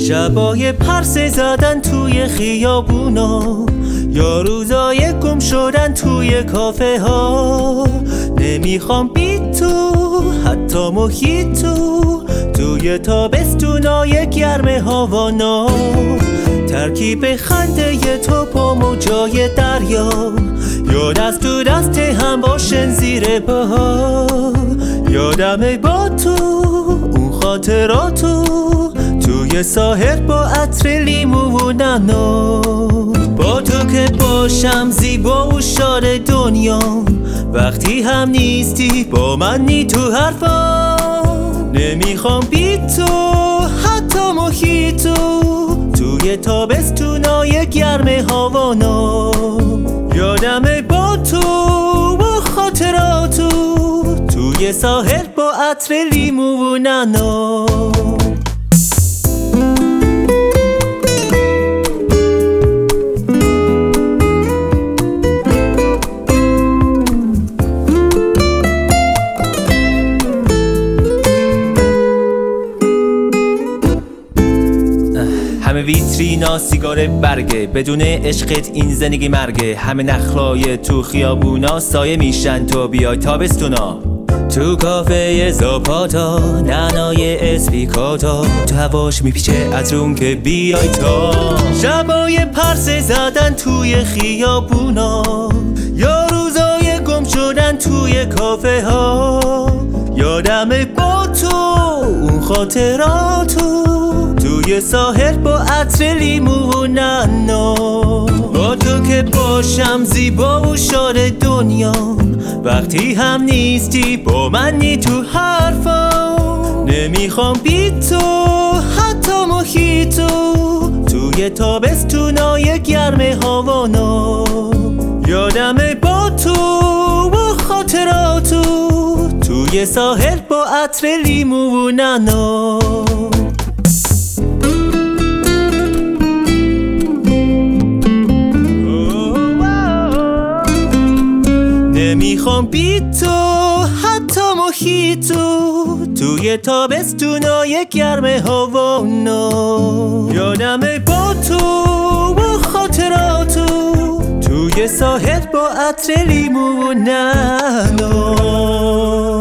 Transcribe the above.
شبای پرسه زدن توی خیابونا، یا روزای گم شدن توی کافه ها. نمیخوام بی تو حتی محیطو، توی تابستونای گرم هاوانا. ترکیب خنده تو با موجای دریا، یا دست تو دست هم باشن زیر بها. یادمه با تو اون خاطراتو، توی ساحل با عطر لیمو و نعنا. با تو که باشم زیبا و شاد دنیا، وقتی هم نیستی با من نی تو حرفا. نمیخوام بی تو حتی محیطو، توی تابستونای گرم هاوانا. یادمه با تو و خاطراتو، توی ساحل با عطر لیمو و نعنا. همه ویترینا سیگار برگه، بدون عشقت این زندگی مرگه. همه نخلای تو خیابونا سایه میشن تو بیای تابستونا. تو کافه زاپاتا نعنای اسپیکاتا، تو هواش میپیچه از روم که بیای تا. شبای پرسه زدن توی خیابونا، یا روزای گم شدن توی کافه ها. یادمه با تو اون خاطراتو، توی ساحل با عطر لیمو و نعنا. با تو که باشم زیبا و شاد دنیا، وقتی هم نیستی با من نی تو حرفا. نمیخوام بی تو حتی محیطو، توی تابستونای گرم هاوانا. یادمه با تو و خاطراتو، توی ساحل با عطر لیمو و نعنا. نمیخوام بی تو حتی محیطو، توی تابستونای گرم هاوانا. یادمه با تو و خاطراتو، توی ساحل با عطر لیمو و نعنا.